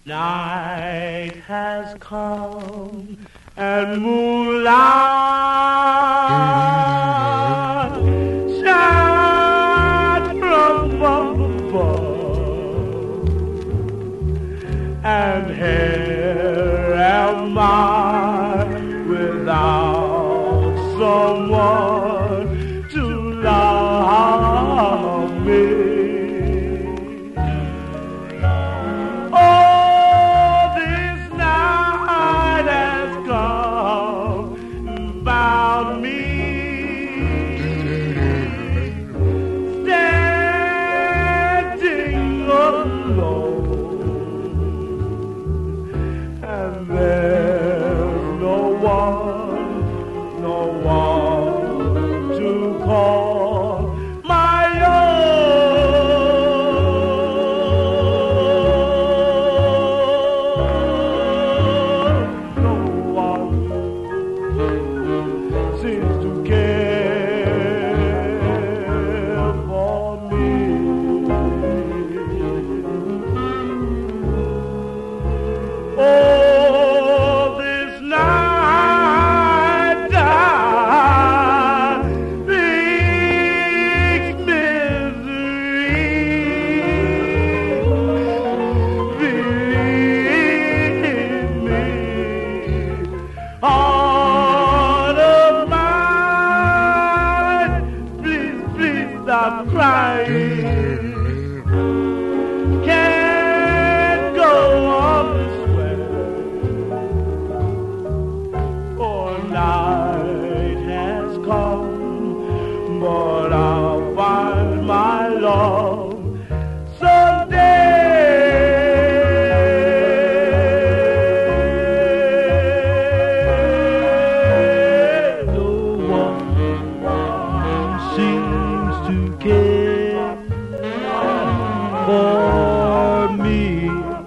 Night has come and moonlight shines from above, and here am I without someone to love me. Stop crying. Can't go on this way. For night has come, but I'll find my love someday. No one seems to care for me.